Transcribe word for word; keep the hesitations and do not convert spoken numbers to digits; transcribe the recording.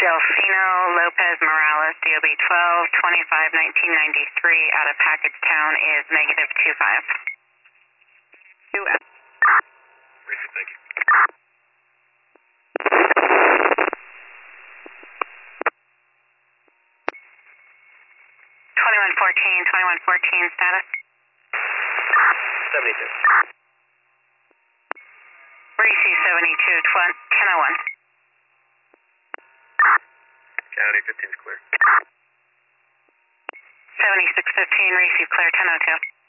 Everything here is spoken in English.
Delfino Lopez Morales, D O B twelve twenty-five nineteen ninety-three, out of Package Town is negative two five. two F. Receive, thank you. twenty-one fourteen, twenty-one fourteen, status? seventy-two. Receive seventy-two, ten oh one. County fifteen is clear. seventy-six fifteen, receive clear ten oh two.